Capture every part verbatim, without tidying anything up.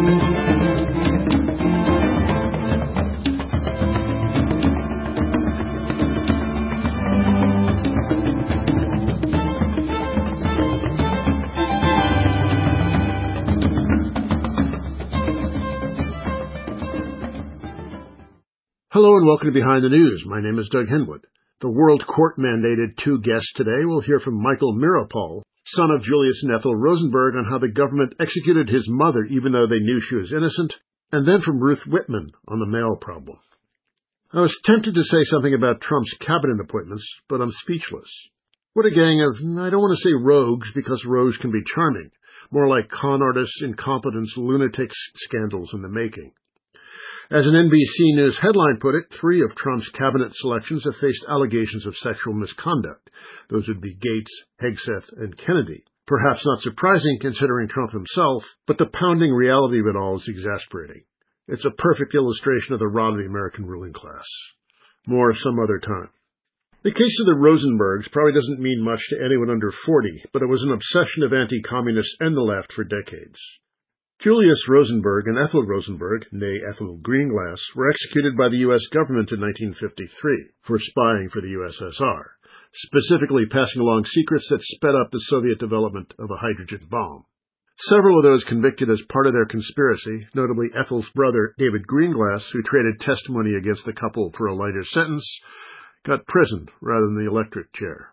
Hello and welcome to Behind the News. My name is Doug Henwood. The World Court mandated two guests today. We'll hear from Michael Meeropol, son of Julius and Ethel Rosenberg, on how the government executed his mother even though they knew she was innocent, and then from Ruth Whitman on the mail problem. I was tempted to say something about Trump's cabinet appointments, but I'm speechless. What a gang of, I don't want to say rogues because rogues can be charming, more like con artists, incompetents, lunatics, scandals in the making. As an N B C News headline put it, three of Trump's cabinet selections have faced allegations of sexual misconduct. Those would be Gates, Hegseth, and Kennedy. Perhaps not surprising considering Trump himself, but the pounding reality of it all is exasperating. It's a perfect illustration of the rot of the American ruling class. More some other time. The case of the Rosenbergs probably doesn't mean much to anyone under forty, but it was an obsession of anti-communists and the left for decades. Julius Rosenberg and Ethel Rosenberg, née Ethel Greenglass, were executed by the U S government in nineteen fifty-three for spying for the U S S R, specifically passing along secrets that sped up the Soviet development of a hydrogen bomb. Several of those convicted as part of their conspiracy, notably Ethel's brother David Greenglass, who traded testimony against the couple for a lighter sentence, got prisoned rather than the electric chair.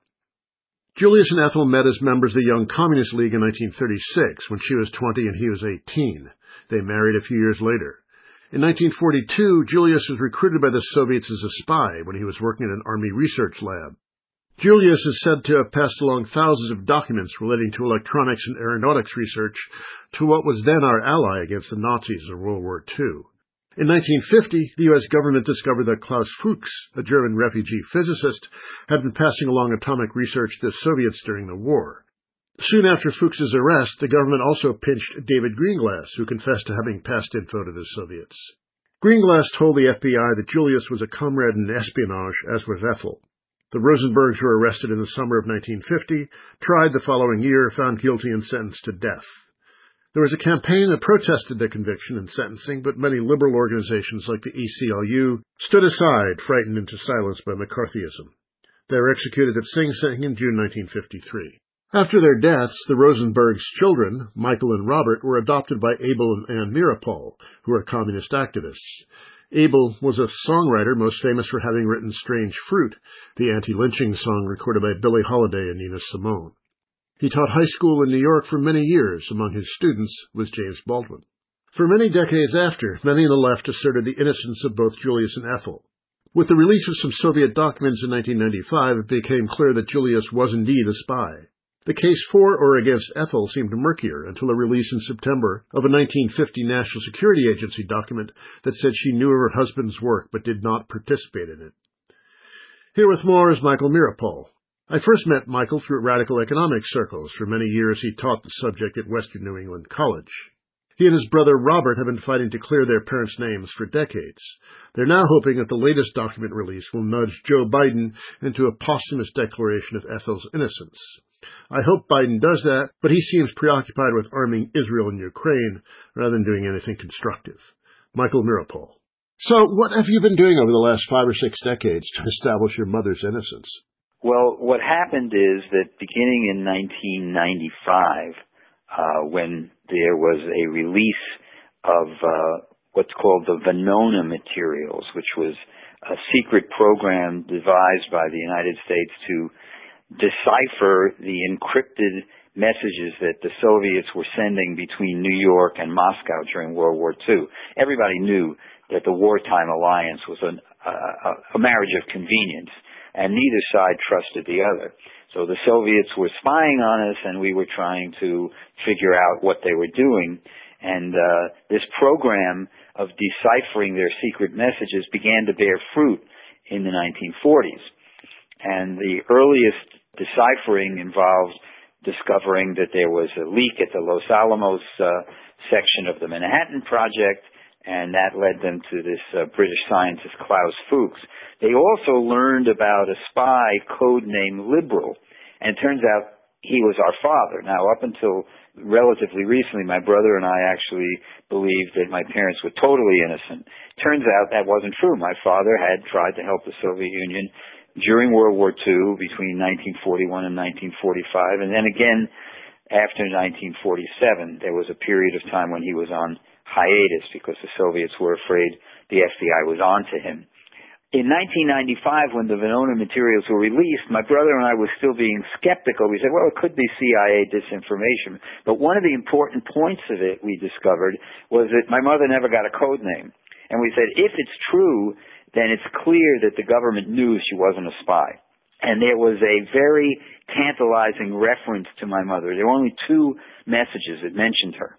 Julius and Ethel met as members of the Young Communist League in nineteen thirty-six, when she was twenty and he was eighteen. They married a few years later. In nineteen forty-two, Julius was recruited by the Soviets as a spy when he was working at an army research lab. Julius is said to have passed along thousands of documents relating to electronics and aeronautics research to what was then our ally against the Nazis of World War Two. In nineteen fifty, the U S government discovered that Klaus Fuchs, a German refugee physicist, had been passing along atomic research to the Soviets during the war. Soon after Fuchs's arrest, the government also pinched David Greenglass, who confessed to having passed info to the Soviets. Greenglass told the F B I that Julius was a comrade in espionage, as was Ethel. The Rosenbergs were arrested in the summer of nineteen fifty, tried the following year, found guilty and sentenced to death. There was a campaign that protested their conviction and sentencing, but many liberal organizations like the A C L U stood aside, frightened into silence by McCarthyism. They were executed at Sing Sing in June nineteen fifty-three. After their deaths, the Rosenbergs' children, Michael and Robert, were adopted by Abel and Ann Meeropol, who are communist activists. Abel was a songwriter most famous for having written Strange Fruit, the anti-lynching song recorded by Billie Holiday and Nina Simone. He taught high school in New York for many years. Among his students was James Baldwin. For many decades after, many on the left asserted the innocence of both Julius and Ethel. With the release of some Soviet documents in nineteen ninety-five, it became clear that Julius was indeed a spy. The case for or against Ethel seemed murkier until the release in September of a nineteen fifty National Security Agency document that said she knew of her husband's work but did not participate in it. Here with more is Michael Meeropol. I first met Michael through radical economics circles. For many years he taught the subject at Western New England College. He and his brother Robert have been fighting to clear their parents' names for decades. They're now hoping that the latest document release will nudge Joe Biden into a posthumous declaration of Ethel's innocence. I hope Biden does that, but he seems preoccupied with arming Israel and Ukraine rather than doing anything constructive. Michael Meeropol. So what have you been doing over the last five or six decades to establish your mother's innocence? Well, what happened is that beginning in nineteen ninety-five, uh, when there was a release of uh, what's called the Venona materials, which was a secret program devised by the United States to decipher the encrypted messages that the Soviets were sending between New York and Moscow during World War Two. Everybody knew that the wartime alliance was an, uh, a marriage of convenience, and neither side trusted the other. So the Soviets were spying on us, and we were trying to figure out what they were doing. And uh, this program of deciphering their secret messages began to bear fruit in the nineteen forties. And the earliest deciphering involved discovering that there was a leak at the Los Alamos uh, section of the Manhattan Project, and that led them to this uh, British scientist Klaus Fuchs. They also learned about a spy codenamed Liberal, and it turns out he was our father. Now, up until relatively recently, my brother and I actually believed that my parents were totally innocent. Turns out that wasn't true. My father had tried to help the Soviet Union during World War Two, between nineteen forty-one and nineteen forty-five, and then again after nineteen forty-seven. There was a period of time when he was on hiatus because the Soviets were afraid the F B I was on to him. In nineteen ninety-five, when the Venona materials were released, my brother and I were still being skeptical. We said, well, it could be C I A disinformation. But one of the important points of it, we discovered, was that my mother never got a code name. And we said, if it's true, then it's clear that the government knew she wasn't a spy. And there was a very tantalizing reference to my mother. There were only two messages that mentioned her.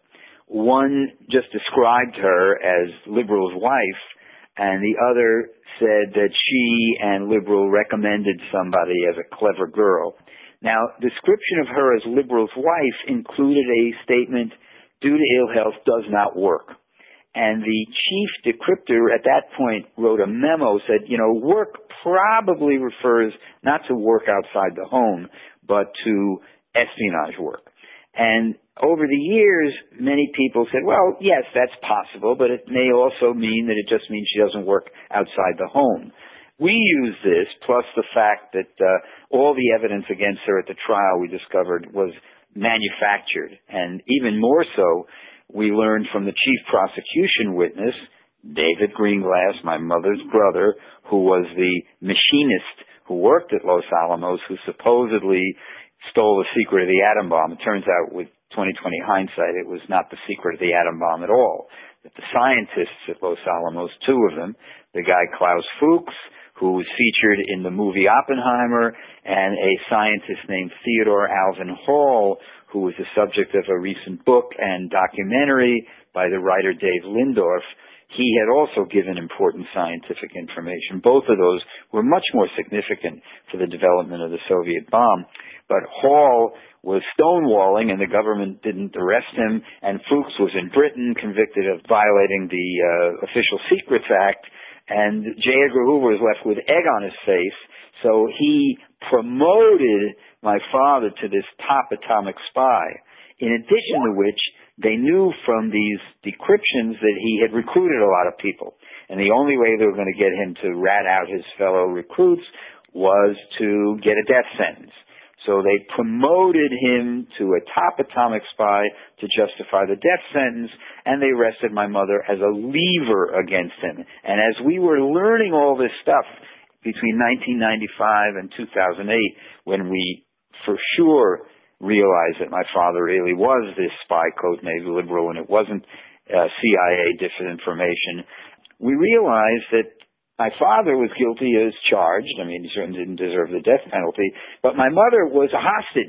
One just described her as Liberal's wife, and the other said that she and Liberal recommended somebody as a clever girl. Now, description of her as Liberal's wife included a statement, due to ill health, does not work. And the chief decryptor at that point wrote a memo, said, you know, work probably refers not to work outside the home, but to espionage work. And over the years, many people said, well, yes, that's possible, but it may also mean that it just means she doesn't work outside the home. We use this, plus the fact that uh, all the evidence against her at the trial we discovered was manufactured. And even more so, we learned from the chief prosecution witness, David Greenglass, my mother's brother, who was the machinist who worked at Los Alamos, who supposedly stole the secret of the atom bomb. It turns out, with twenty twenty hindsight, it was not the secret of the atom bomb at all. That the scientists at Los Alamos, two of them, the guy Klaus Fuchs, who was featured in the movie Oppenheimer, and a scientist named Theodore Alvin Hall, who was the subject of a recent book and documentary by the writer Dave Lindorf, he had also given important scientific information. Both of those were much more significant for the development of the Soviet bomb. But Hall was stonewalling, and the government didn't arrest him, and Fuchs was in Britain, convicted of violating the uh, Official Secrets Act, and J. Edgar Hoover was left with egg on his face, so he promoted my father to this top atomic spy, in addition to which they knew from these decryptions that he had recruited a lot of people. And the only way they were going to get him to rat out his fellow recruits was to get a death sentence. So they promoted him to a top atomic spy to justify the death sentence, and they arrested my mother as a lever against him. And as we were learning all this stuff between nineteen ninety-five and two thousand eight, when we for sure realized that my father really was this spy codenamed Liberal and it wasn't uh, C I A disinformation, we realized that my father was guilty as charged. I mean, he certainly didn't deserve the death penalty, but my mother was a hostage.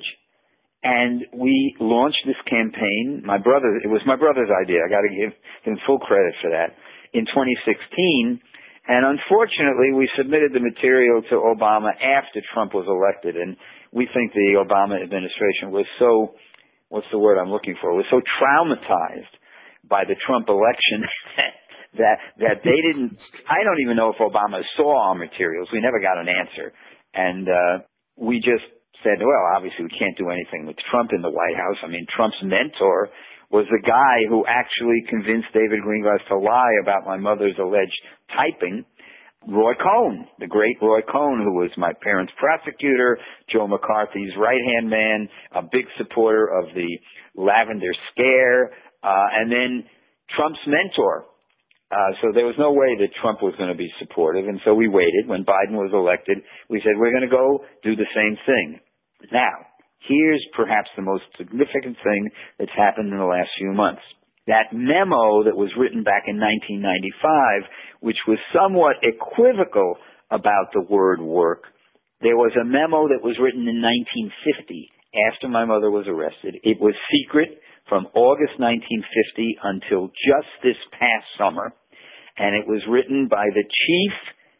And we launched this campaign. My brother, it was my brother's idea. I got to give him full credit for that. In twenty sixteen, and unfortunately, we submitted the material to Obama after Trump was elected. And we think the Obama administration was so, what's the word I'm looking for, was so traumatized by the Trump election that that they didn't, I don't even know if Obama saw our materials. We never got an answer. And uh we just said, well, obviously we can't do anything with Trump in the White House. I mean, Trump's mentor was the guy who actually convinced David Greenglass to lie about my mother's alleged typing, Roy Cohn, the great Roy Cohn, who was my parents' prosecutor, Joe McCarthy's right-hand man, a big supporter of the Lavender Scare, uh and then Trump's mentor. Uh, so there was no way that Trump was going to be supportive, and so we waited. When Biden was elected, we said, we're going to go do the same thing. Now, here's perhaps the most significant thing that's happened in the last few months. That memo that was written back in nineteen ninety-five, which was somewhat equivocal about the word work, there was a memo that was written in nineteen fifty, after my mother was arrested. It was secret from August nineteen fifty until just this past summer, and it was written by the chief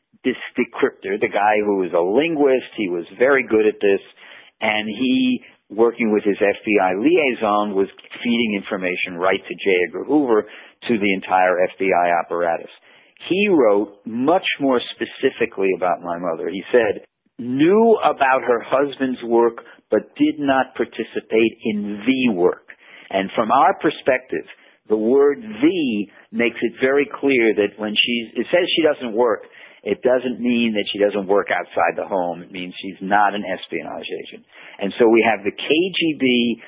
decryptor, the guy who was a linguist. He was very good at this, and he, working with his F B I liaison, was feeding information right to J. Edgar Hoover, to the entire F B I apparatus. He wrote much more specifically about my mother. He said, knew about her husband's work but did not participate in the work. And from our perspective, the word "the" makes it very clear that when she's, it says she doesn't work, it doesn't mean that she doesn't work outside the home. It means she's not an espionage agent. And so we have the K G B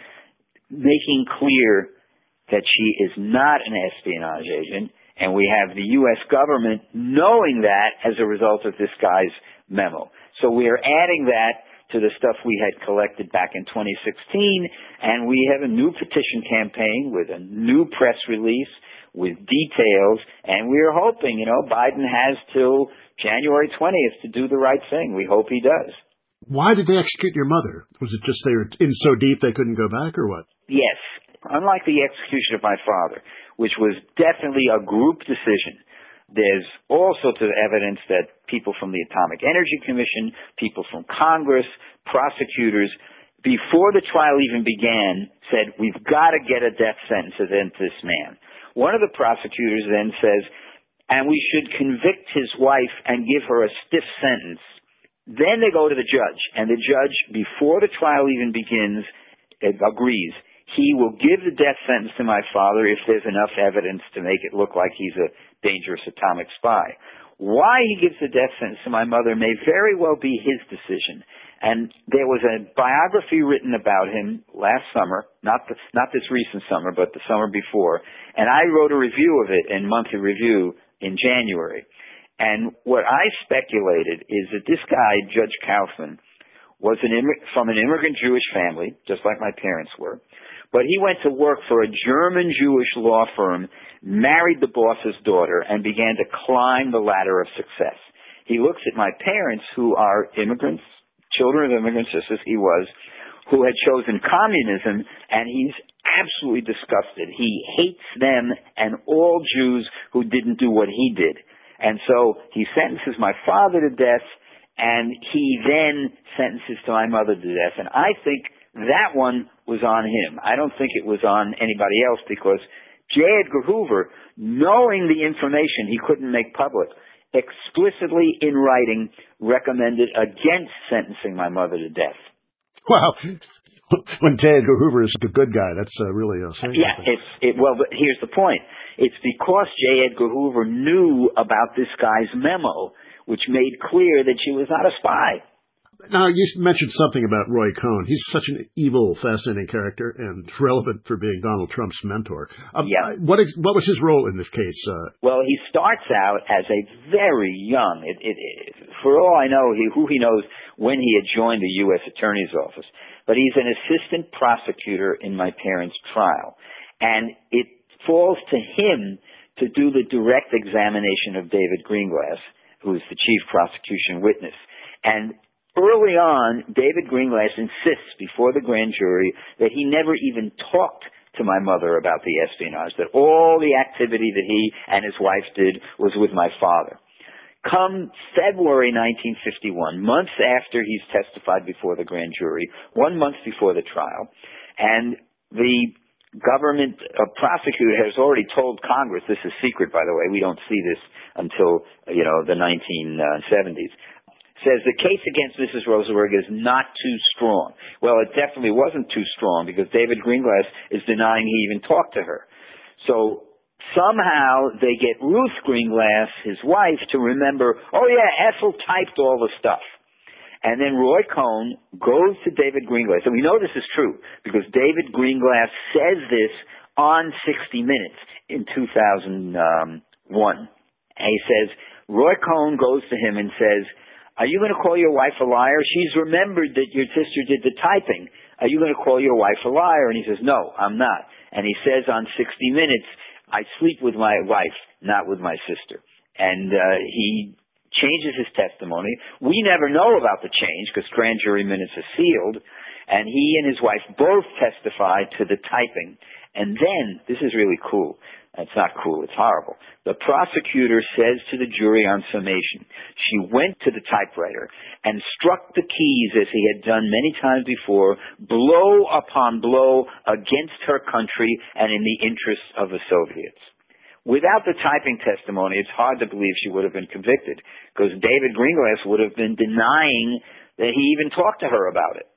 making clear that she is not an espionage agent, and we have the U S government knowing that as a result of this guy's memo. So we are adding that to the stuff we had collected back in twenty sixteen, and we have a new petition campaign with a new press release with details, and we are hoping, you know, Biden has till January twentieth to do the right thing. We hope he does. Why did they execute your mother? Was it just they were in so deep they couldn't go back, or what? Yes. Unlike the execution of my father, which was definitely a group decision, there's also evidence that people from the Atomic Energy Commission, people from Congress, prosecutors, before the trial even began, said, we've got to get a death sentence against this man. One of the prosecutors then says, and we should convict his wife and give her a stiff sentence. Then they go to the judge, and the judge, before the trial even begins, agrees. He will give the death sentence to my father if there's enough evidence to make it look like he's a dangerous atomic spy. Why he gives the death sentence to my mother may very well be his decision. And there was a biography written about him last summer, not the, not this recent summer, but the summer before. And I wrote a review of it in Monthly Review in January. And what I speculated is that this guy, Judge Kaufman, was an immig- from an immigrant Jewish family, just like my parents were. But he went to work for a German Jewish law firm, married the boss's daughter, and began to climb the ladder of success. He looks at my parents, who are immigrants, children of immigrants, just as he was, who had chosen communism, and he's absolutely disgusted. He hates them and all Jews who didn't do what he did. And so he sentences my father to death, and he then sentences to my mother to death. And I think that one was on him. I don't think it was on anybody else, because J. Edgar Hoover, knowing the information he couldn't make public, explicitly in writing recommended against sentencing my mother to death. Wow. When J. Edgar Hoover is the good guy, that's uh, really a saying. Yeah, it's, it, well, but here's the point. It's because J. Edgar Hoover knew about this guy's memo, which made clear that she was not a spy. Now, you mentioned something about Roy Cohn. He's such an evil, fascinating character and relevant for being Donald Trump's mentor. Um, yeah. What, is, what was his role in this case? Uh, well, he starts out as a very young, it, it, it, for all I know, he, who he knows when he had joined the U S Attorney's Office, but he's an assistant prosecutor in my parents' trial. And it falls to him to do the direct examination of David Greenglass, who is the chief prosecution witness. And early on, David Greenglass insists before the grand jury that he never even talked to my mother about the espionage, that all the activity that he and his wife did was with my father. Come February nineteen fifty-one, months after he's testified before the grand jury, one month before the trial, and the government uh, prosecutor has already told Congress, this is secret, by the way, we don't see this until, you know, the nineteen seventies, says the case against Missus Rosenberg is not too strong. Well, it definitely wasn't too strong, because David Greenglass is denying he even talked to her. So somehow they get Ruth Greenglass, his wife, to remember, oh yeah, Ethel typed all the stuff. And then Roy Cohn goes to David Greenglass, and we know this is true because David Greenglass says this on sixty minutes in two thousand one. And he says, Roy Cohn goes to him and says, are you going to call your wife a liar? She's remembered that your sister did the typing. Are you going to call your wife a liar? And he says, no, I'm not. And he says on sixty minutes, I sleep with my wife, not with my sister. And uh, he changes his testimony. We never know about the change because grand jury minutes are sealed. And he and his wife both testified to the typing. And then, this is really cool. It's not cool, it's horrible. The prosecutor says to the jury on summation, she went to the typewriter and struck the keys as he had done many times before, blow upon blow against her country and in the interests of the Soviets. Without the typing testimony, it's hard to believe she would have been convicted, because David Greenglass would have been denying that he even talked to her about it.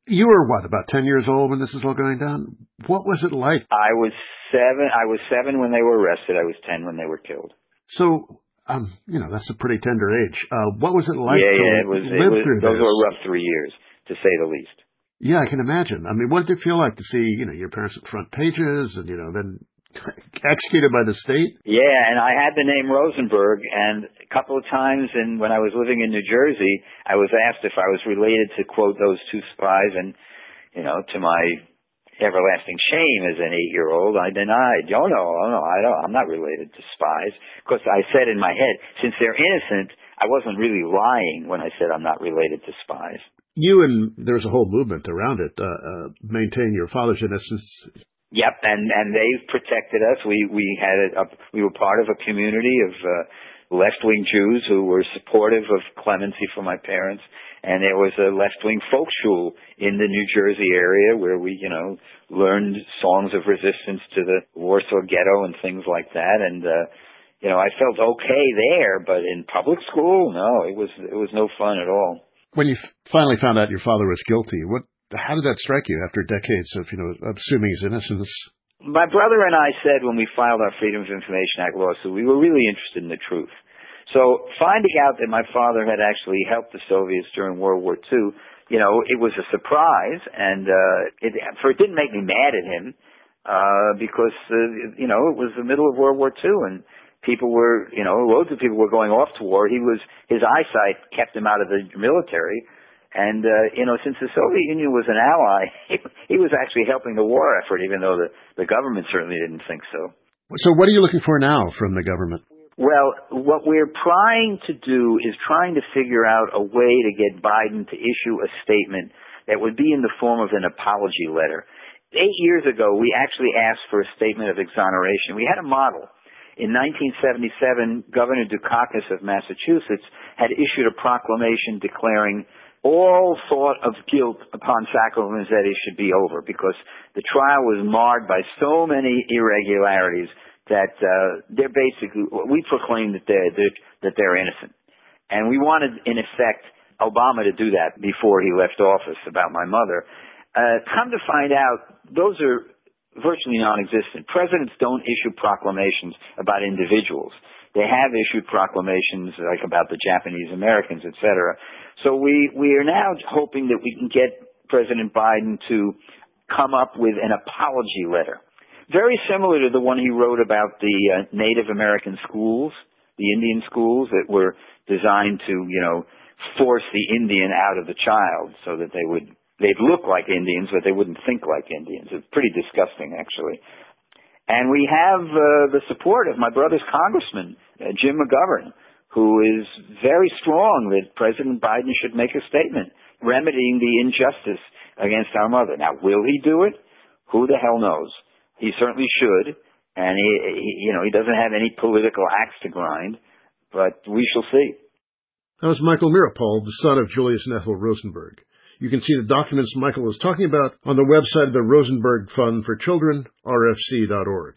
You were, what, about ten years old when this was all going down? What was it like? I was seven. I was seven when they were arrested. I was ten when they were killed. So, um, you know, that's a pretty tender age. Uh, what was it like yeah, to yeah, it was, live it was, through those this? were rough three years, to say the least. Yeah, I can imagine. I mean, what did it feel like to see, you know, your parents at front pages and, you know, then executed by the state? Yeah, and I had the name Rosenberg, and a couple of times in, when I was living in New Jersey, I was asked if I was related to, quote, those two spies, and, you know, to my everlasting shame as an eight-year-old, I denied. Oh, no, oh, no, I don't, I'm not related to spies. Because I said in my head, since they're innocent, I wasn't really lying when I said I'm not related to spies. You and there was a whole movement around it, uh, uh, maintain your father's innocence. Yep, and and they protected us. We we had a, a we were part of a community of uh, left-wing Jews who were supportive of clemency for my parents, and there was a left-wing folk shul in the New Jersey area where we, you know, learned songs of resistance to the Warsaw Ghetto and things like that. And uh, you know, I felt okay there, but in public school, no, it was it was no fun at all. When you finally found out your father was guilty, what? How did that strike you after decades of, you know, assuming his innocence? My brother and I said when we filed our Freedom of Information Act lawsuit, we were really interested in the truth. So finding out that my father had actually helped the Soviets during World War Two, you know, it was a surprise, and uh, it, for it didn't make me mad at him uh, because, uh, you know, it was the middle of World War Two, and people were, you know, loads of people were going off to war. He was his eyesight kept him out of the military. And, uh, you know, since the Soviet Union was an ally, he, he was actually helping the war effort, even though the, the government certainly didn't think so. So what are you looking for now from the government? Well, what we're trying to do is trying to figure out a way to get Biden to issue a statement that would be in the form of an apology letter. Eight years ago, we actually asked for a statement of exoneration. We had a model. In nineteen seventy-seven, Governor Dukakis of Massachusetts had issued a proclamation declaring all thought of guilt upon Sacco and Vanzetti should be over because the trial was marred by so many irregularities that uh, they're basically, we proclaimed that they're, that they're innocent. And we wanted, in effect, Obama to do that before he left office about my mother. Uh, come to find out, those are virtually non-existent. Presidents don't issue proclamations about individuals. They have issued proclamations like about the Japanese Americans, et cetera. So we, we are now hoping that we can get President Biden to come up with an apology letter. Very similar to the one he wrote about the uh, Native American schools, the Indian schools that were designed to, you know, force the Indian out of the child so that they would, they'd look like Indians, but they wouldn't think like Indians. It's pretty disgusting, actually. And we have uh, the support of my brother's congressman, uh, Jim McGovern, who is very strong that President Biden should make a statement remedying the injustice against our mother. Now, will he do it? Who the hell knows? He certainly should, and he, he you know, he doesn't have any political axe to grind, but we shall see. That was Michael Meeropol, the son of Julius and Ethel Rosenberg. You can see the documents Michael was talking about on the website of the Rosenberg Fund for Children, R F C dot org.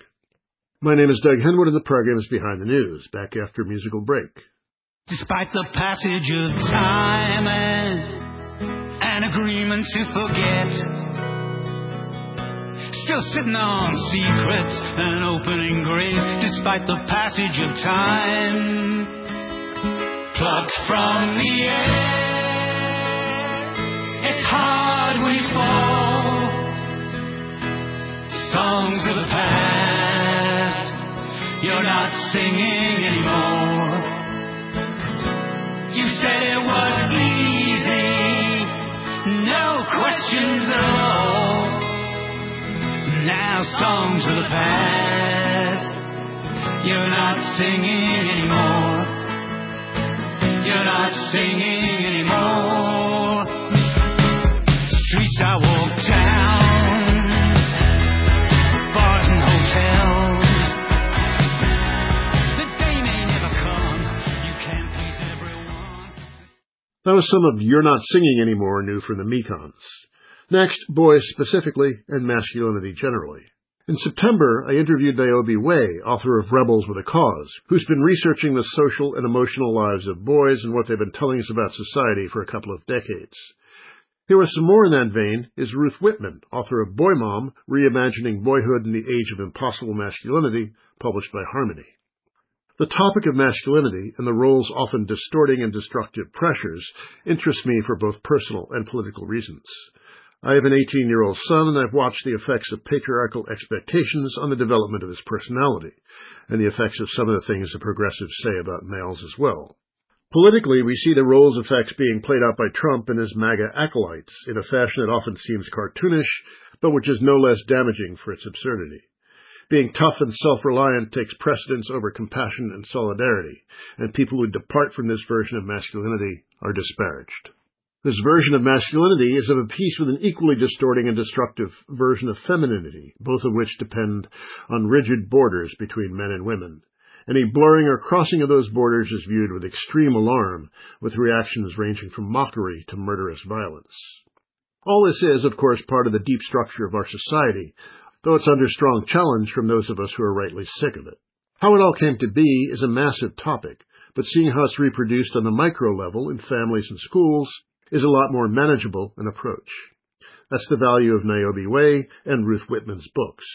My name is Doug Henwood, and the program is Behind the News, back after a musical break. Despite the passage of time and an agreement to forget, still sitting on secrets and opening graves. Despite the passage of time, plucked from the air. It's hard when you fall. Songs of the past, you're not singing anymore. You said it was easy, no questions at all. Now songs of the past, you're not singing anymore. You're not singing anymore. Streets I walk down, bars and hotels. The day may never come, you can't please everyone. That was some of You're Not Singing Anymore new from the Mekons. Next, boys specifically and masculinity generally. In September, I interviewed Niobe Way, author of Rebels with a Cause, who's been researching the social and emotional lives of boys and what they've been telling us about society for a couple of decades. Here with some more in that vein is Ruth Whitman, author of Boy Mom, Reimagining Boyhood in the Age of Impossible Masculinity, published by Harmony. The topic of masculinity and the role's often distorting and destructive pressures interests me for both personal and political reasons. I have an eighteen-year-old son, and I've watched the effects of patriarchal expectations on the development of his personality, and the effects of some of the things the progressives say about males as well. Politically, we see the roles effects being played out by Trump and his MAGA acolytes in a fashion that often seems cartoonish, but which is no less damaging for its absurdity. Being tough and self-reliant takes precedence over compassion and solidarity, and people who depart from this version of masculinity are disparaged. This version of masculinity is of a piece with an equally distorting and destructive version of femininity, both of which depend on rigid borders between men and women. Any blurring or crossing of those borders is viewed with extreme alarm, with reactions ranging from mockery to murderous violence. All this is, of course, part of the deep structure of our society, though it's under strong challenge from those of us who are rightly sick of it. How it all came to be is a massive topic, but seeing how it's reproduced on the micro level in families and schools is a lot more manageable an approach. That's the value of Niobe Way and Ruth Whitman's books.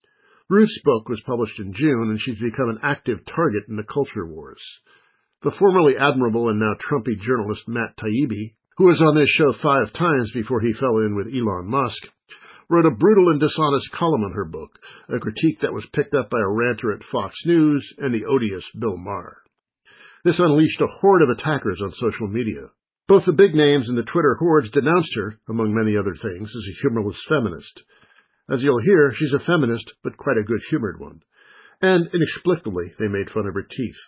Ruth's book was published in June, and she's become an active target in the culture wars. The formerly admirable and now Trumpy journalist Matt Taibbi, who was on this show five times before he fell in with Elon Musk, wrote a brutal and dishonest column on her book, a critique that was picked up by a ranter at Fox News and the odious Bill Maher. This unleashed a horde of attackers on social media. Both the big names and the Twitter hordes denounced her, among many other things, as a humorless feminist. As you'll hear, she's a feminist, but quite a good-humored one. And inexplicably, they made fun of her teeth.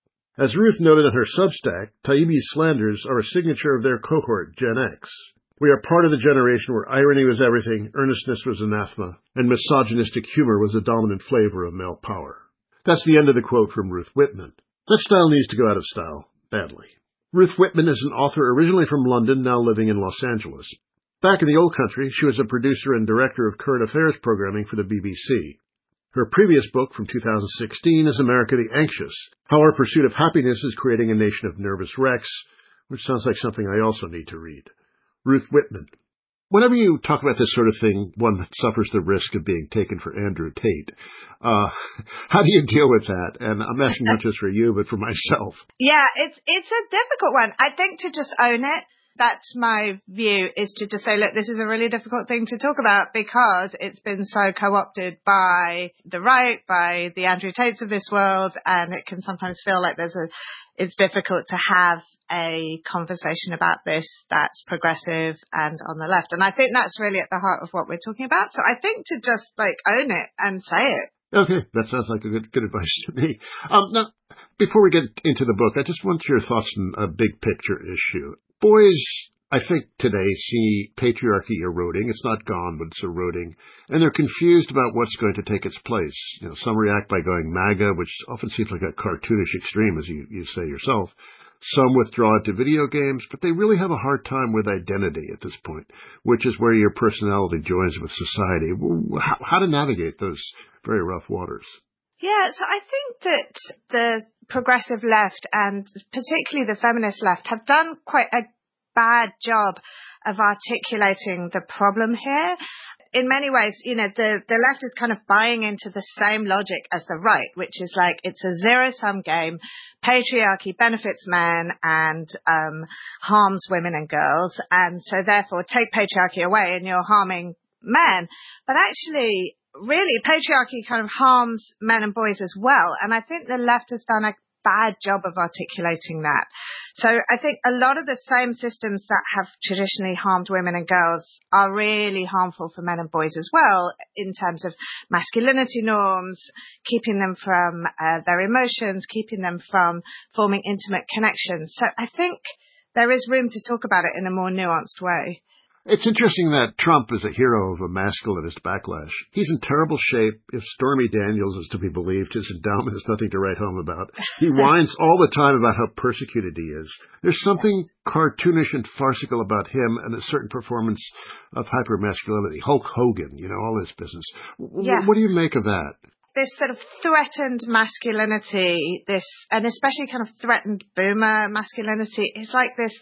As Ruth noted in her Substack, Taibbi's slanders are a signature of their cohort, Gen X. We are part of the generation where irony was everything, earnestness was anathema, and misogynistic humor was the dominant flavor of male power. That's the end of the quote from Ruth Whitman. That style needs to go out of style, badly. Ruth Whitman is an author originally from London, now living in Los Angeles. Back in the old country, she was a producer and director of current affairs programming for the B B C. Her previous book from two thousand sixteen is America the Anxious, How Our Pursuit of Happiness is Creating a Nation of Nervous Wrecks, which sounds like something I also need to read. Ruth Whitman. Whenever you talk about this sort of thing, one suffers the risk of being taken for Andrew Tate. Uh, how do you deal with that? And I'm asking not just for you, but for myself. Yeah, it's it's a difficult one. I think to just own it, that's my view, is to just say, look, this is a really difficult thing to talk about because it's been so co-opted by the right, by the Andrew Tates of this world, and it can sometimes feel like there's a, it's difficult to have a conversation about this that's progressive and on the left. And I think that's really at the heart of what we're talking about. So I think to just like own it and say it. Okay, that sounds like a good good advice to me. Um, now, before we get into the book, I just want your thoughts on a big picture issue. Boys, I think today see patriarchy eroding. It's not gone, but it's eroding. And they're confused about what's going to take its place. You know, some react by going MAGA, which often seems like a cartoonish extreme, as you, you say yourself. Some withdraw into video games, but they really have a hard time with identity at this point, which is where your personality joins with society. How, how to navigate those very rough waters? Yeah, so I think that the progressive left and particularly the feminist left have done quite a bad job of articulating the problem here. In many ways, you know, the, the left is kind of buying into the same logic as the right, which is like it's a zero-sum game. Patriarchy benefits men and um, harms women and girls. And so therefore take patriarchy away and you're harming men. But actually, really, patriarchy kind of harms men and boys as well. And I think the left has done a bad job of articulating that. So I think a lot of the same systems that have traditionally harmed women and girls are really harmful for men and boys as well, in terms of masculinity norms, keeping them from uh, their emotions, keeping them from forming intimate connections. So I think there is room to talk about it in a more nuanced way. It's interesting that Trump is a hero of a masculinist backlash. He's in terrible shape. If Stormy Daniels is to be believed, his endowment is nothing to write home about. He whines all the time about how persecuted he is. There's something cartoonish and farcical about him and a certain performance of hypermasculinity. Hulk Hogan, you know, all this business. Yeah. What do you make of that? This sort of threatened masculinity, this, and especially kind of threatened boomer masculinity, is like this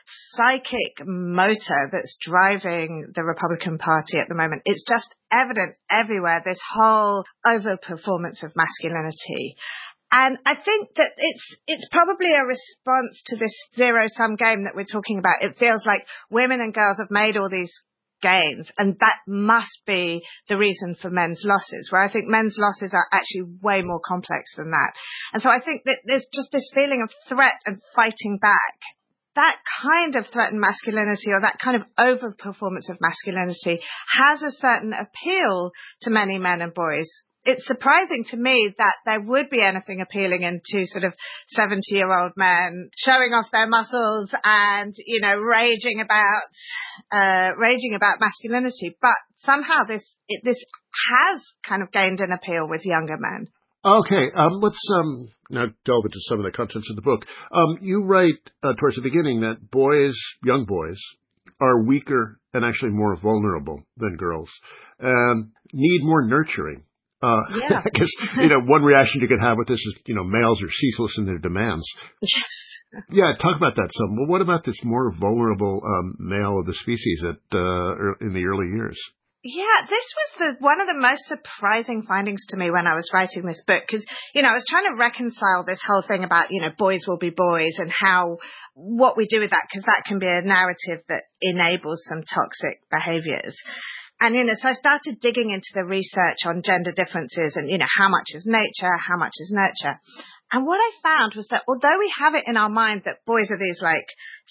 psychic motor that's driving the Republican Party at the moment. It's just evident everywhere, this whole overperformance of masculinity. And I think that it's it's probably a response to this zero-sum game that we're talking about. It feels like women and girls have made all these gains, and that must be the reason for men's losses, where I think men's losses are actually way more complex than that. And so I think that there's just this feeling of threat and fighting back. That kind of threatened masculinity, or that kind of overperformance of masculinity, has a certain appeal to many men and boys. It's surprising to me that there would be anything appealing into sort of seventy-year-old men showing off their muscles and, you know, raging about, uh, raging about masculinity. But somehow this, it, this has kind of gained an appeal with younger men. Okay, um, let's um, now delve into some of the contents of the book. Um, you write uh, towards the beginning that boys, young boys, are weaker and actually more vulnerable than girls, and need more nurturing. Uh, yeah. I guess, you know, one reaction you could have with this is, you know, males are ceaseless in their demands. Yes. Yeah, talk about that some. Well, what about this more vulnerable um, male of the species at uh, in the early years? Yeah, this was the one of the most surprising findings to me when I was writing this book, because, you know, I was trying to reconcile this whole thing about, you know, boys will be boys and how, what we do with that, because that can be a narrative that enables some toxic behaviors. And, you know, so I started digging into the research on gender differences and, you know, how much is nature, how much is nurture. And what I found was that although we have it in our mind that boys are these like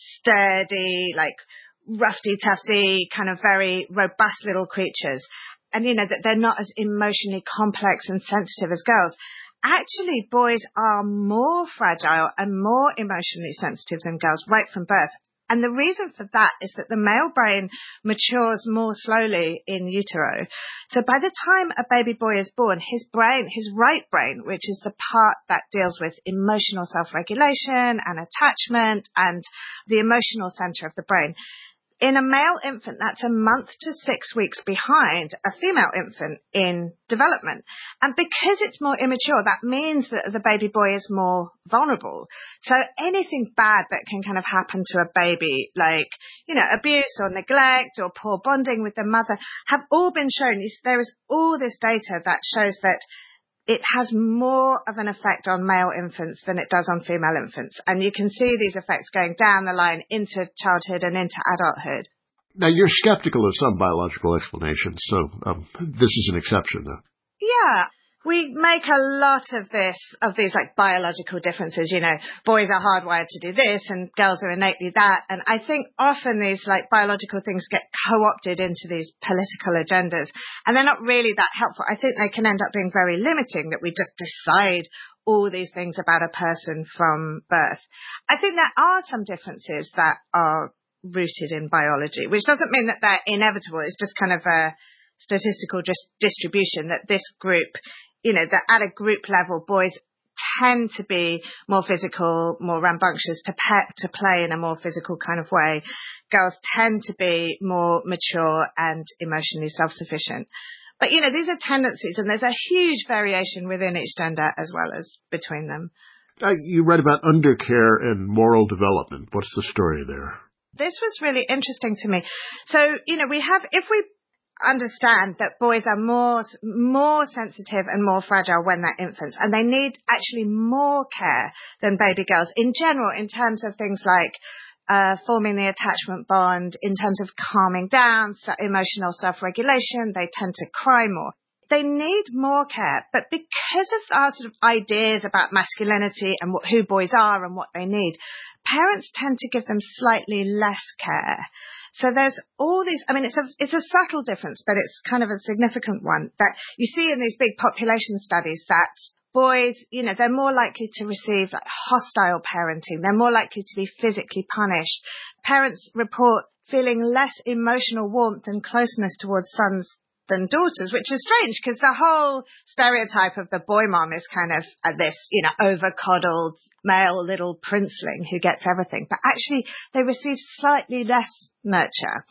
sturdy, like roughy-tufty, kind of very robust little creatures, and, you know, that they're not as emotionally complex and sensitive as girls, actually boys are more fragile and more emotionally sensitive than girls right from birth. And the reason for that is that the male brain matures more slowly in utero. So by the time a baby boy is born, his brain, his right brain, which is the part that deals with emotional self-regulation and attachment and the emotional center of the brain, in a male infant, that's a month to six weeks behind a female infant in development. And because it's more immature, that means that the baby boy is more vulnerable. So anything bad that can kind of happen to a baby, like, you know, abuse or neglect or poor bonding with the mother, have all been shown. There is all this data that shows that it has more of an effect on male infants than it does on female infants. And you can see these effects going down the line into childhood and into adulthood. Now, you're skeptical of some biological explanations, so um, this is an exception, though. Yeah. We make a lot of this, of these like biological differences, you know, boys are hardwired to do this and girls are innately that. And I think often these like biological things get co-opted into these political agendas, and they're not really that helpful. I think they can end up being very limiting, that we just decide all these things about a person from birth. I think there are some differences that are rooted in biology, which doesn't mean that they're inevitable. It's just kind of a statistical just distribution that this group, you know, that at a group level, boys tend to be more physical, more rambunctious, to pe- to play in a more physical kind of way. Girls tend to be more mature and emotionally self-sufficient. But, you know, these are tendencies, and there's a huge variation within each gender as well as between them. Uh, you read about undercare and moral development. What's the story there? This was really interesting to me. So, you know, we have, if we understand that boys are more more sensitive and more fragile when they're infants, and they need actually more care than baby girls in general, in terms of things like uh forming the attachment bond, in terms of calming down, so emotional self-regulation. They tend to cry more. They need more care, but because of our sort of ideas about masculinity and what, who boys are and what they need, parents tend to give them slightly less care. So there's all these, I mean, it's a, it's a subtle difference, but it's kind of a significant one that you see in these big population studies, that boys, you know, they're more likely to receive like hostile parenting. They're more likely to be physically punished. Parents report feeling less emotional warmth and closeness towards sons than daughters, which is strange because the whole stereotype of the boy mom is kind of uh, this, you know, over-coddled male little princeling who gets everything. But actually, they receive slightly less nurture.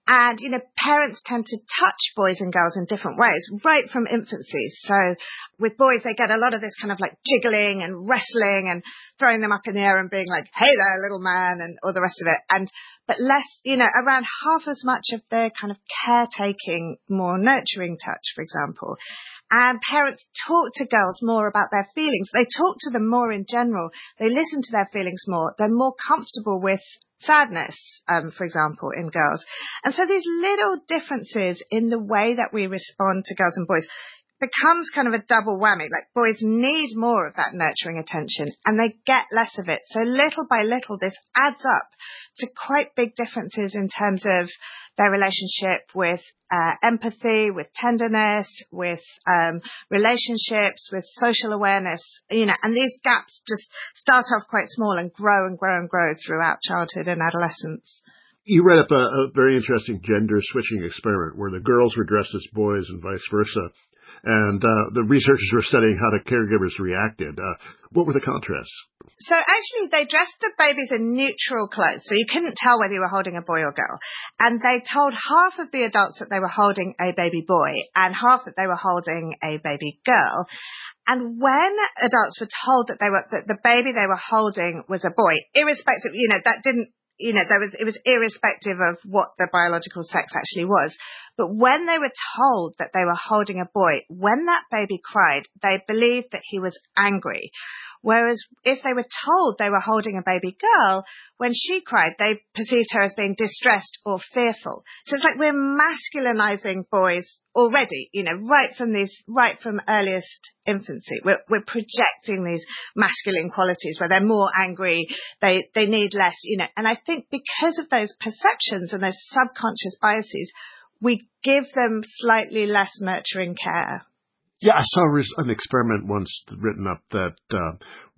And, you know, parents tend to touch boys and girls in different ways, right from infancy. So with boys, they get a lot of this kind of like jiggling and wrestling and throwing them up in the air and being like, hey there, little man, and all the rest of it. And, but less, you know, around half as much of their kind of caretaking, more nurturing touch, for example. And parents talk to girls more about their feelings. They talk to them more in general. They listen to their feelings more. They're more comfortable with sadness, um, for example, in girls. And so these little differences in the way that we respond to girls and boys becomes kind of a double whammy. Like, boys need more of that nurturing attention and they get less of it. So little by little, this adds up to quite big differences in terms of their relationship with uh, empathy, with tenderness, with um, relationships, with social awareness, you know, and these gaps just start off quite small and grow and grow and grow throughout childhood and adolescence. You read up a, a very interesting gender switching experiment where the girls were dressed as boys and vice versa. And uh, the researchers were studying how the caregivers reacted. Uh, what were the contrasts? So actually, they dressed the babies in neutral clothes, so you couldn't tell whether you were holding a boy or girl. And they told half of the adults that they were holding a baby boy and half that they were holding a baby girl. And when adults were told that they were that the baby they were holding was a boy, irrespective, you know, that didn't, you know, there was it was irrespective of what the biological sex actually was. But when they were told that they were holding a boy, when that baby cried, they believed that he was angry. Whereas if they were told they were holding a baby girl, when she cried, they perceived her as being distressed or fearful. So it's like we're masculinizing boys already, you know, right from these, right from earliest infancy. We're, we're projecting these masculine qualities where they're more angry, they, they need less, you know. And I think because of those perceptions and those subconscious biases, we give them slightly less nurturing care. Yeah, I saw an experiment once written up that uh,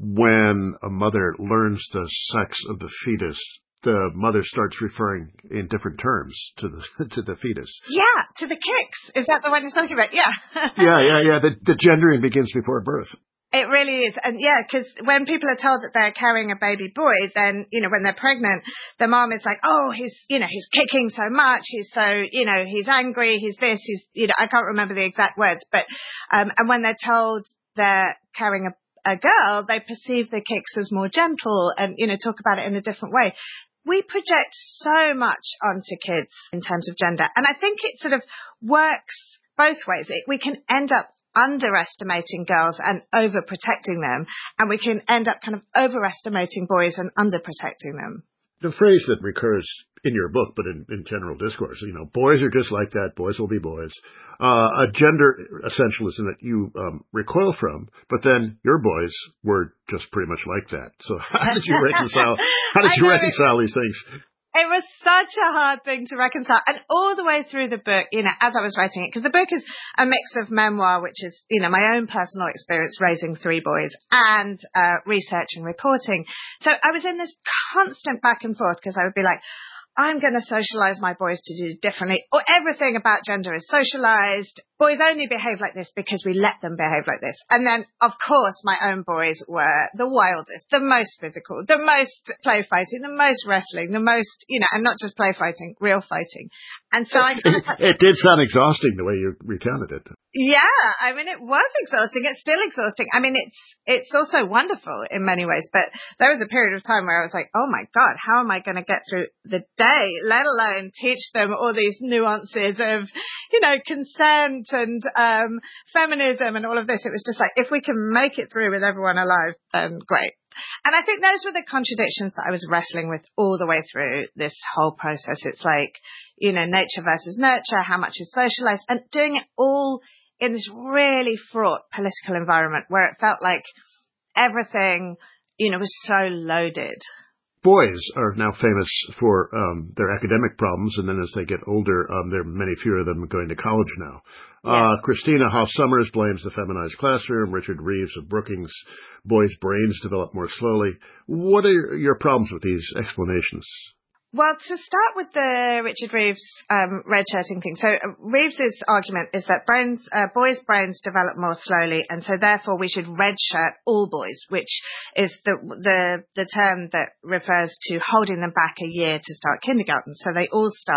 when a mother learns the sex of the fetus, the mother starts referring in different terms to the to the fetus. Yeah, to the kicks. Is that the one you're talking about? Yeah. yeah, yeah, yeah. The, the gendering begins before birth. It really is. And yeah, because when people are told that they're carrying a baby boy, then, you know, when they're pregnant, the mom is like, oh, he's, you know, he's kicking so much. He's so, you know, he's angry. He's this, he's, you know, I can't remember the exact words, but, um, and when they're told they're carrying a, a girl, they perceive the kicks as more gentle and, you know, talk about it in a different way. We project so much onto kids in terms of gender. And I think it sort of works both ways. It, we can end up underestimating girls and overprotecting them, and we can end up kind of overestimating boys and underprotecting them. The phrase that recurs in your book, but in, in general discourse, you know, boys are just like that, boys will be boys. Uh, a gender essentialism that you um, recoil from, but then your boys were just pretty much like that. So how did you reconcile, how did you reconcile these things? It was such a hard thing to reconcile. And all the way through the book, you know, as I was writing it, because the book is a mix of memoir, which is, you know, my own personal experience raising three boys, and uh, research and reporting. So I was in this constant back and forth because I would be like, I'm going to socialize my boys to do differently, or everything about gender is socialized. Boys only behave like this because we let them behave like this. And then, of course, my own boys were the wildest, the most physical, the most play fighting, the most wrestling, the most, you know, and not just play fighting, real fighting. And so I kind of, it did sound exhausting the way you recounted it. Yeah, I mean, it was exhausting. It's still exhausting. I mean, it's it's also wonderful in many ways. But there was a period of time where I was like, oh my God, how am I going to get through the day, let alone teach them all these nuances of, you know, consent and um, feminism and all of this. It was just like, if we can make it through with everyone alive, then great. And I think those were the contradictions that I was wrestling with all the way through this whole process. It's like, you know, nature versus nurture, how much is socialized, and doing it all in this really fraught political environment where it felt like everything, you know, was so loaded. Boys are now famous for um, their academic problems, and then as they get older, um, there are many fewer of them going to college now. Yeah. Uh, Christina Hoff Sommers blames the feminized classroom. Richard Reeves of Brookings, boys' brains develop more slowly. What are your problems with these explanations? Well, to start with the Richard Reeves um, redshirting thing, so uh, Reeves's argument is that brains, uh, boys' brains develop more slowly, and so therefore we should redshirt all boys, which is the the the term that refers to holding them back a year to start kindergarten. So they all start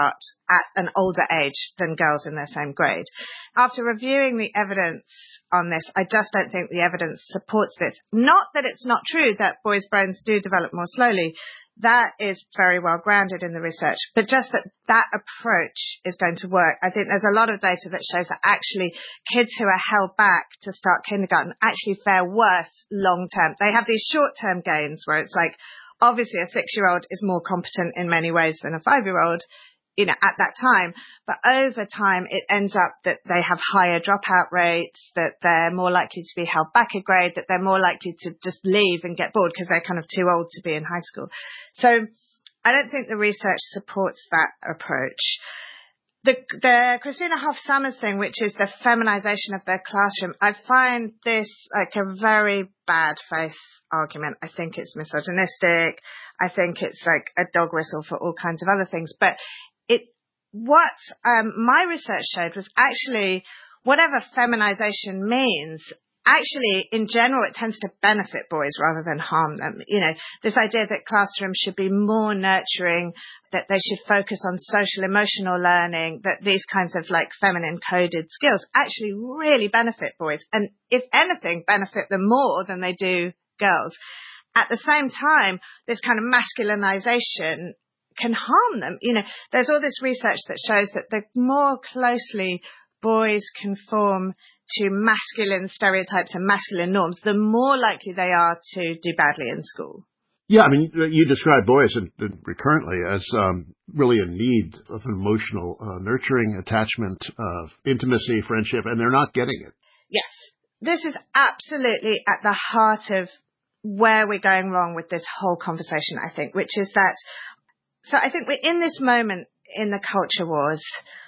at an older age than girls in their same grade. After reviewing the evidence on this, I just don't think the evidence supports this. Not that it's not true that boys' brains do develop more slowly. That is very well grounded in the research, but just that that approach is going to work. I think there's a lot of data that shows that actually kids who are held back to start kindergarten actually fare worse long term. They have these short term gains where it's like, obviously a six-year-old is more competent in many ways than a five-year-old, you know, at that time. But over time, it ends up that they have higher dropout rates, that they're more likely to be held back a grade, that they're more likely to just leave and get bored because they're kind of too old to be in high school. So I don't think the research supports that approach. The, the Christina Hoff Sommers thing, which is the feminization of the classroom, I find this like a very bad faith argument. I think it's misogynistic. I think it's like a dog whistle for all kinds of other things. But it, what um, my research showed was actually whatever feminization means, actually, in general, it tends to benefit boys rather than harm them. You know, this idea that classrooms should be more nurturing, that they should focus on social emotional learning, that these kinds of like feminine coded skills actually really benefit boys. And if anything, benefit them more than they do girls. At the same time, this kind of masculinization can harm them. You know, there's all this research that shows that the more closely boys conform to masculine stereotypes and masculine norms, the more likely they are to do badly in school. Yeah, I mean, you describe boys and, and recurrently as um, really in need of emotional uh, nurturing, attachment, uh, intimacy, friendship, and they're not getting it. Yes, this is absolutely at the heart of where we're going wrong with this whole conversation, I think, which is that, so I think we're in this moment in the culture wars.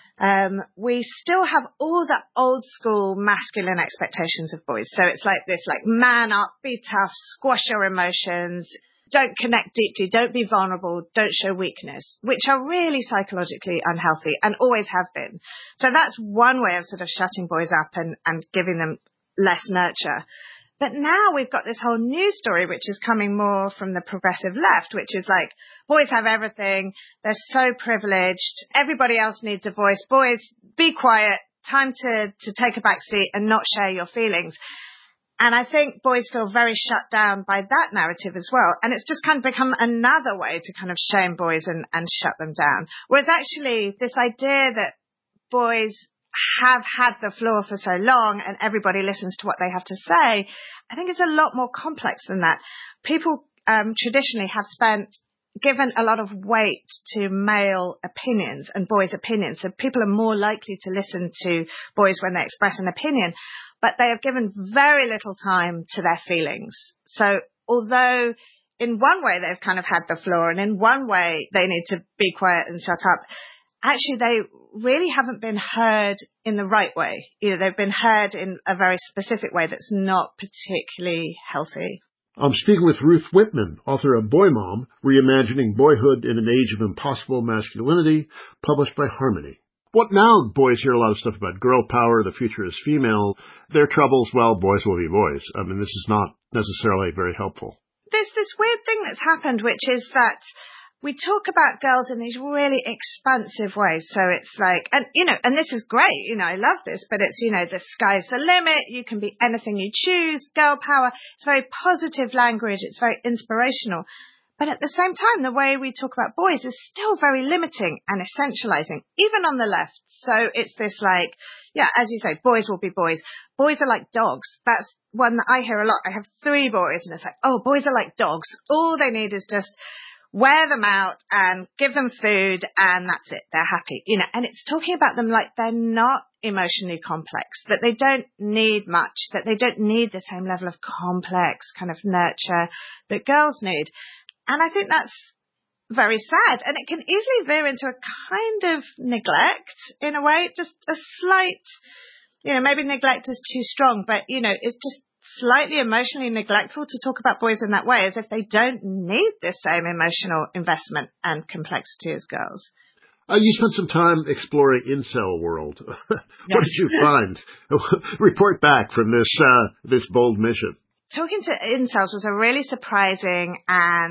Um, we still have all the old school masculine expectations of boys. So it's like this, like, man up, be tough, squash your emotions, don't connect deeply, don't be vulnerable, don't show weakness, which are really psychologically unhealthy and always have been. So that's one way of sort of shutting boys up and, and giving them less nurture. But now we've got this whole new story, which is coming more from the progressive left, which is like, boys have everything. They're so privileged. Everybody else needs a voice. Boys, be quiet. Time to, to take a back seat and not share your feelings. And I think boys feel very shut down by that narrative as well. And it's just kind of become another way to kind of shame boys and, and shut them down. Whereas actually this idea that boys have had the floor for so long and everybody listens to what they have to say, I think it's a lot more complex than that. People um, traditionally have spent, given a lot of weight to male opinions and boys' opinions. So people are more likely to listen to boys when they express an opinion, but they have given very little time to their feelings. So although in one way they've kind of had the floor and in one way they need to be quiet and shut up, actually they really haven't been heard in the right way. You know, they've been heard in a very specific way that's not particularly healthy. I'm speaking with Ruth Whitman, author of Boy Mom, Reimagining Boyhood in an Age of Impossible Masculinity, published by Harmony. What now? Boys hear a lot of stuff about girl power, the future is female. Their troubles, well, boys will be boys. I mean, this is not necessarily very helpful. There's this weird thing that's happened, which is that we talk about girls in these really expansive ways. So it's like, and, you know, and this is great. You know, I love this, but it's, you know, the sky's the limit. You can be anything you choose. Girl power. It's very positive language. It's very inspirational. But at the same time, the way we talk about boys is still very limiting and essentializing, even on the left. So it's this like, yeah, as you say, boys will be boys. Boys are like dogs. That's one that I hear a lot. I have three boys and it's like, oh, boys are like dogs. All they need is just wear them out and give them food and that's it. They're happy. You know, and it's talking about them like they're not emotionally complex, that they don't need much, that they don't need the same level of complex kind of nurture that girls need. And I think that's very sad. And it can easily veer into a kind of neglect in a way, just a slight, you know, maybe neglect is too strong, but, you know, it's just slightly emotionally neglectful to talk about boys in that way, as if they don't need the same emotional investment and complexity as girls. Uh, you spent some time exploring incel world. What yes. did you find? Report back from this uh, this bold mission. Talking to incels was a really surprising and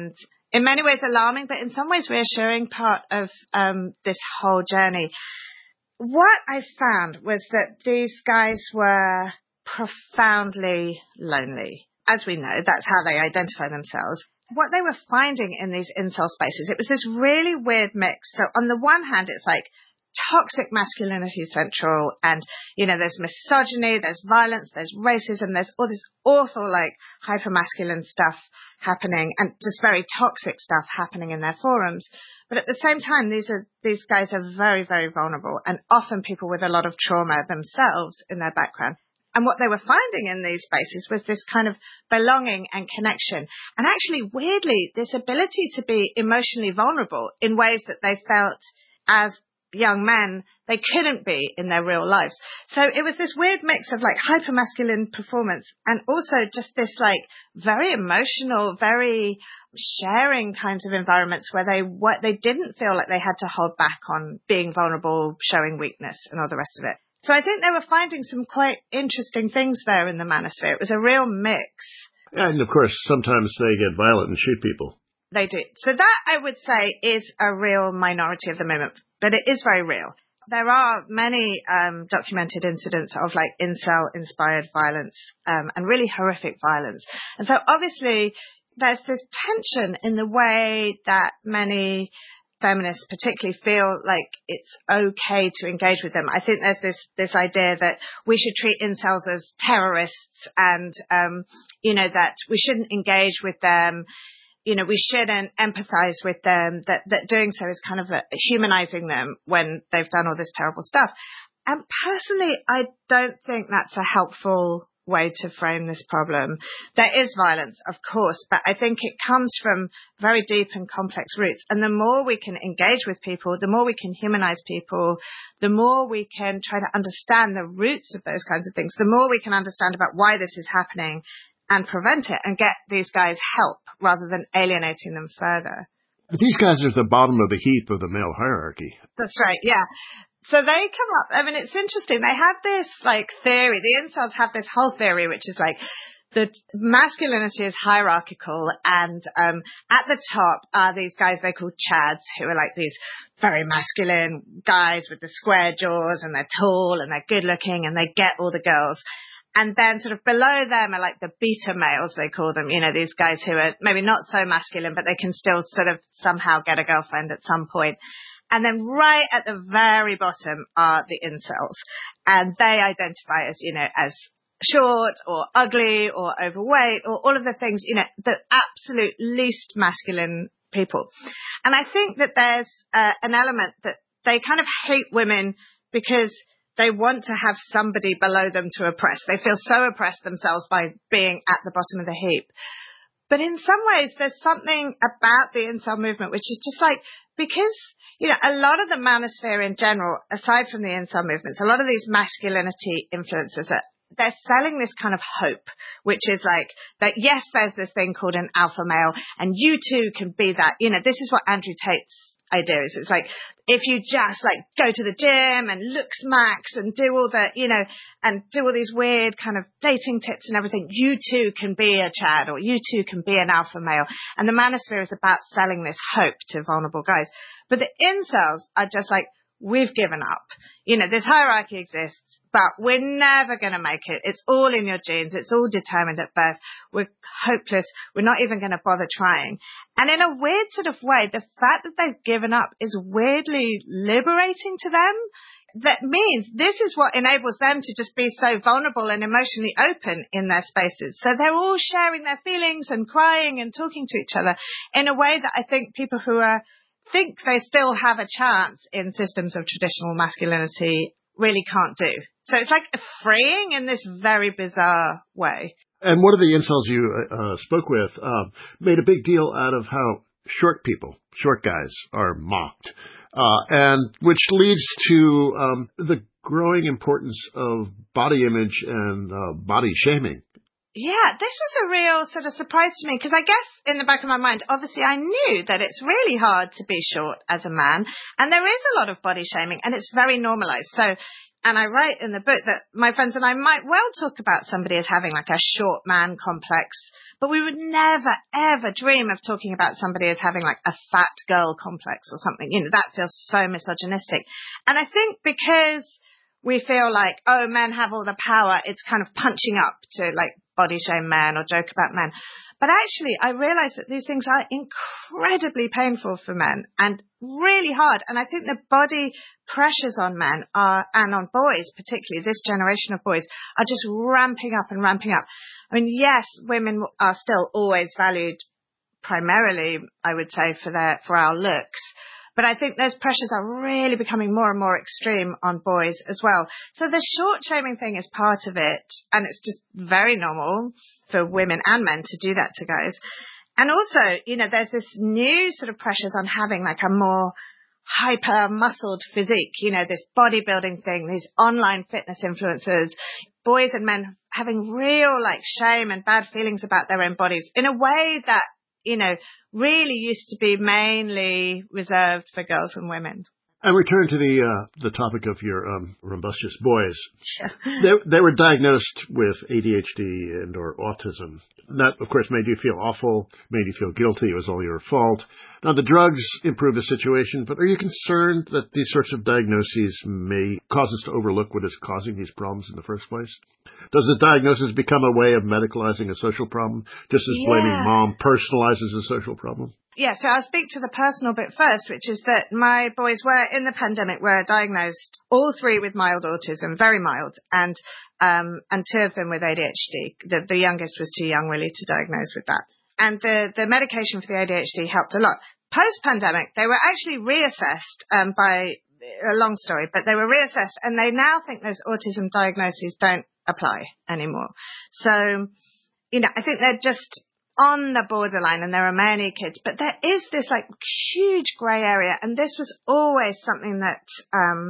in many ways alarming, but in some ways reassuring part of um, this whole journey. What I found was that these guys were profoundly lonely. As we know, that's how they identify themselves. What they were finding in these incel spaces, it was this really weird mix. So on the one hand, it's like toxic masculinity central, and, you know, there's misogyny, there's violence, there's racism, there's all this awful, like, hyper-masculine stuff happening, and just very toxic stuff happening in their forums. But at the same time, these are these guys are very, very vulnerable, and often people with a lot of trauma themselves in their background. And what they were finding in these spaces was this kind of belonging and connection, and actually, weirdly, this ability to be emotionally vulnerable in ways that they felt as young men they couldn't be in their real lives. So it was this weird mix of like hyper-masculine performance and also just this like very emotional, very sharing kinds of environments where they what they didn't feel like they had to hold back on being vulnerable, showing weakness and all the rest of it. So I think they were finding some quite interesting things there in the manosphere. It was a real mix. And of course, sometimes they get violent and shoot people. They do. So that, I would say, is a real minority of the movement, but it is very real. There are many um, documented incidents of like incel-inspired violence um, and really horrific violence. And so obviously there's this tension in the way that many feminists particularly feel like it's okay to engage with them. I think there's this this idea that we should treat incels as terrorists and, um, you know, that we shouldn't engage with them. You know, we shouldn't empathize with them, that, that doing so is kind of a, humanizing them when they've done all this terrible stuff. And personally, I don't think that's a helpful way to frame this problem. There is violence, of course, but I think it comes from very deep and complex roots. And the more we can engage with people, the more we can humanize people, the more we can try to understand the roots of those kinds of things, the more we can understand about why this is happening and prevent it and get these guys help rather than alienating them further. But these guys are at the bottom of the heap of the male hierarchy. That's right, yeah. So they come up, I mean, it's interesting. They have this, like, theory. The incels have this whole theory, which is, like, that masculinity is hierarchical, and um, at the top are these guys they call chads, who are, like, these very masculine guys with the square jaws, and they're tall, and they're good-looking, and they get all the girls. And then sort of below them are like the beta males, they call them, you know, these guys who are maybe not so masculine, but they can still sort of somehow get a girlfriend at some point. And then right at the very bottom are the incels. And they identify as, you know, as short or ugly or overweight or all of the things, you know, the absolute least masculine people. And I think that there's uh, an element that they kind of hate women because they want to have somebody below them to oppress. They feel so oppressed themselves by being at the bottom of the heap. But in some ways, there's something about the incel movement, which is just like, because, you know, a lot of the manosphere in general, aside from the incel movements, a lot of these masculinity influencers are, they're selling this kind of hope, which is like that, yes, there's this thing called an alpha male, and you too can be that. You know, this is what Andrew Tate's idea is. It's like, if you just like go to the gym and look smacks and do all the, you know, and do all these weird kind of dating tips and everything, you too can be a Chad, or you too can be an alpha male. And the manosphere is about selling this hope to vulnerable guys. But the incels are just like, we've given up. You know, this hierarchy exists, but we're never going to make it. It's all in your genes. It's all determined at birth. We're hopeless. We're not even going to bother trying. And in a weird sort of way, the fact that they've given up is weirdly liberating to them. That means this is what enables them to just be so vulnerable and emotionally open in their spaces. So they're all sharing their feelings and crying and talking to each other in a way that I think people who are think they still have a chance in systems of traditional masculinity really can't do. So it's like freeing in this very bizarre way. And one of the incels you uh, spoke with uh, made a big deal out of how short people, short guys, are mocked, uh, and which leads to um, the growing importance of body image and uh, body shaming. Yeah, this was a real sort of surprise to me, because I guess in the back of my mind, obviously I knew that it's really hard to be short as a man, and there is a lot of body shaming, and it's very normalized. So And I write in the book that my friends and I might well talk about somebody as having like a short man complex, but we would never, ever dream of talking about somebody as having like a fat girl complex or something. You know, that feels so misogynistic. And I think because we feel like, oh, men have all the power, it's kind of punching up to like body shame men or joke about men. But actually, I realize that these things are incredibly painful for men and really hard. And I think the body pressures on men are, and on boys, particularly this generation of boys, are just ramping up and ramping up. I mean, yes, women are still always valued primarily, I would say, for their, for our looks. But I think those pressures are really becoming more and more extreme on boys as well. So the short shaming thing is part of it. And it's just very normal for women and men to do that to guys. And also, you know, there's this new sort of pressures on having like a more hyper muscled physique, you know, this bodybuilding thing, these online fitness influencers, boys and men having real like shame and bad feelings about their own bodies in a way that, you know, really used to be mainly reserved for girls and women. I return to the uh, the topic of your um, rumbustious boys. Sure. They, they were diagnosed with A D H D and or autism. That, of course, made you feel awful, made you feel guilty. It was all your fault. Now, the drugs improved the situation, but are you concerned that these sorts of diagnoses may cause us to overlook what is causing these problems in the first place? Does the diagnosis become a way of medicalizing a social problem, just as Yeah. blaming mom personalizes a social problem? Yeah, so I'll speak to the personal bit first, which is that my boys were, in the pandemic, were diagnosed, all three with mild autism, very mild, and um, and two of them with A D H D. The, the youngest was too young, really, to diagnose with that. And the, the medication for the A D H D helped a lot. Post-pandemic, they were actually reassessed um, by, a long story, but they were reassessed, and they now think those autism diagnoses don't apply anymore. So, you know, I think they're just on the borderline, and there are many kids, but there is this like huge grey area. And this was always something that, um,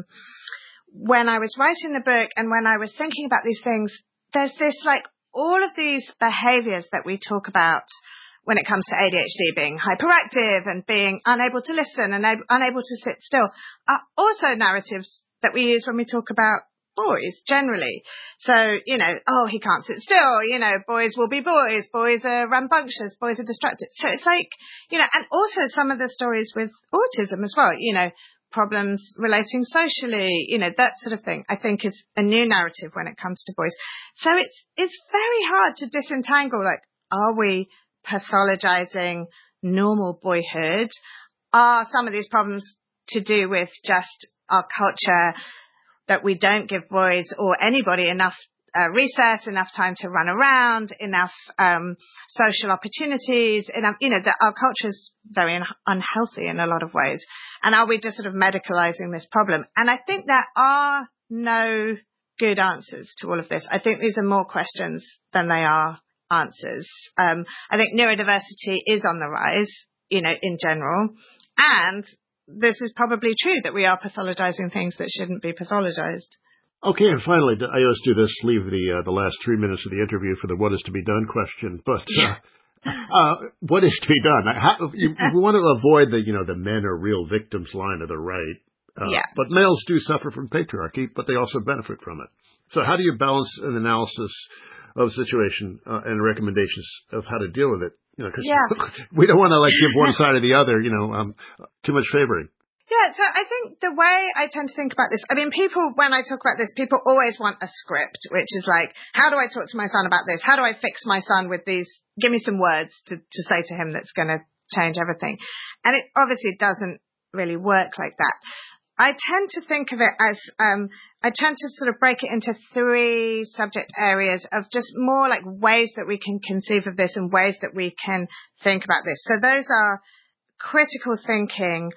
when I was writing the book and when I was thinking about these things, there's this like all of these behaviors that we talk about when it comes to A D H D, being hyperactive and being unable to listen and ab- unable to sit still, are also narratives that we use when we talk about boys generally. So, you know, oh, he can't sit still, you know, boys will be boys, boys are rambunctious, boys are distracted. So it's like, you know, and also some of the stories with autism as well, you know, problems relating socially, you know, that sort of thing, I think is a new narrative when it comes to boys. So it's, it's very hard to disentangle, like, are we pathologizing normal boyhood? Are some of these problems to do with just our culture, that we don't give boys or anybody enough uh, recess, enough time to run around, enough um, social opportunities, enough, you know, that our culture is very un- unhealthy in a lot of ways. And are we just sort of medicalizing this problem? And I think there are no good answers to all of this. I think these are more questions than they are answers. Um, I think neurodiversity is on the rise, you know, in general. And this is probably true that we are pathologizing things that shouldn't be pathologized. Okay, and finally, I always do this, leave the uh, the last three minutes of the interview for the what is to be done question. But uh, uh, what is to be done? How, you, you want to avoid the, you know, the men are real victims line of the right. Uh, yeah. But males do suffer from patriarchy, but they also benefit from it. So how do you balance an analysis of the situation uh, and recommendations of how to deal with it? You know, 'cause yeah. we don't want to like give one side or the other, you know, um, too much favoring. Yeah, so I think the way I tend to think about this, I mean, people, when I talk about this, people always want a script, which is like, how do I talk to my son about this? How do I fix my son with these? Give me some words to, to say to him that's going to change everything. And it obviously doesn't really work like that. I tend to think of it as, um, I tend to sort of break it into three subject areas of just more like ways that we can conceive of this and ways that we can think about this. So those are critical thinking,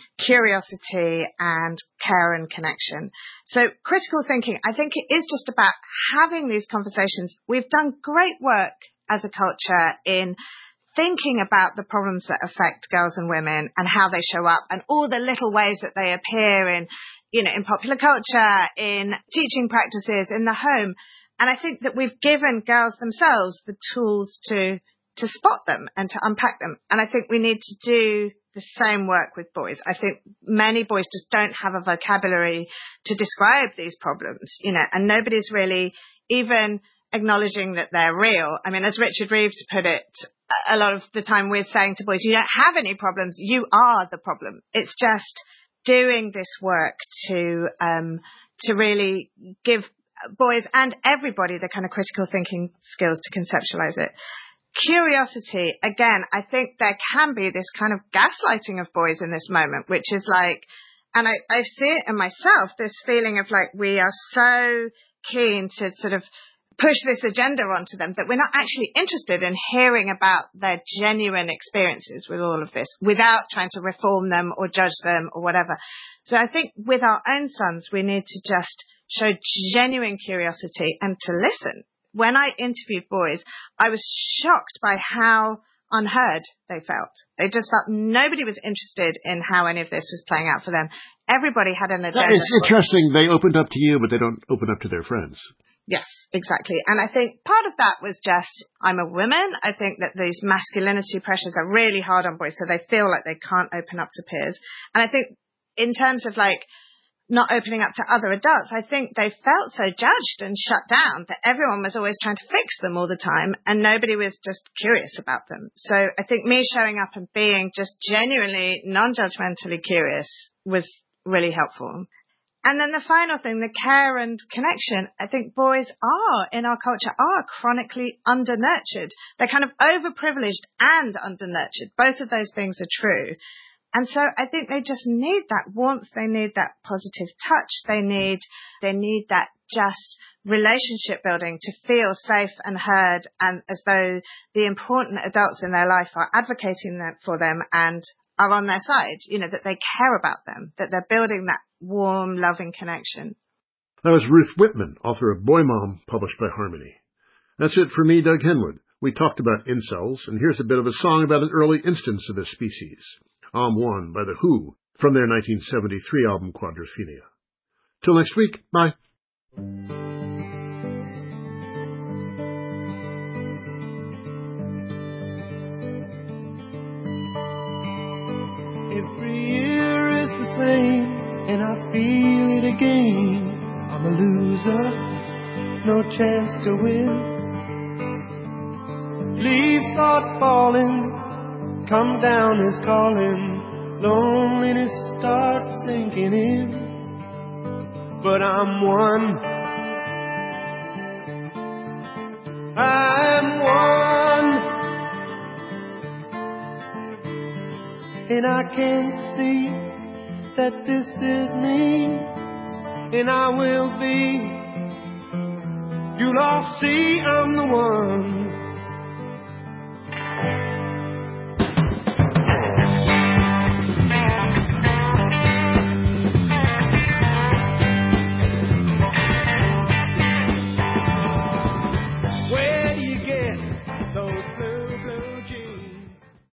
curiosity, and care and connection. So critical thinking, I think it is just about having these conversations. We've done great work as a culture in thinking about the problems that affect girls and women and how they show up and all the little ways that they appear in, you know, in popular culture, in teaching practices, in the home. And I think that we've given girls themselves the tools to to spot them and to unpack them. And I think we need to do the same work with boys. I think many boys just don't have a vocabulary to describe these problems, you know, and nobody's really even acknowledging that they're real. I mean, as Richard Reeves put it, a lot of the time we're saying to boys, you don't have any problems, you are the problem. It's just doing this work to um, to really give boys and everybody the kind of critical thinking skills to conceptualize it. Curiosity, again, I think there can be this kind of gaslighting of boys in this moment, which is like, and I, I see it in myself, this feeling of like we are so keen to sort of push this agenda onto them that we're not actually interested in hearing about their genuine experiences with all of this without trying to reform them or judge them or whatever. So I think with our own sons, we need to just show genuine curiosity and to listen. When I interviewed boys, I was shocked by how unheard they felt. They just felt nobody was interested in how any of this was playing out for them. Everybody had an agenda. It's interesting. They opened up to you, but they don't open up to their friends. Yes, exactly. And I think part of that was just, I'm a woman. I think that these masculinity pressures are really hard on boys, so they feel like they can't open up to peers. And I think in terms of like not opening up to other adults, I think they felt so judged and shut down that everyone was always trying to fix them all the time and nobody was just curious about them. So I think me showing up and being just genuinely non-judgmentally curious was really helpful. And then the final thing, the care and connection, I think boys are, in our culture, are chronically under-nurtured. They're kind of overprivileged and under-nurtured. Both of those things are true. And so I think they just need that warmth. They need that positive touch. They need, they need that just relationship building to feel safe and heard and as though the important adults in their life are advocating that for them and are on their side, you know, that they care about them, that they're building that warm, loving connection. That was Ruth Whitman, author of Boy Mom, published by Harmony. That's it for me, Doug Henwood. We talked about incels, and here's a bit of a song about an early instance of this species. I'm One by The Who, from their nineteen seventy-three album Quadrophenia. Till next week, bye. Every year is the same, and I feel it again. I'm a loser, no chance to win. Leaves start falling, come down is calling, loneliness starts sinking in. But I'm one, I'm one, and I can see that this is me, and I will be. You'll all see I'm the one.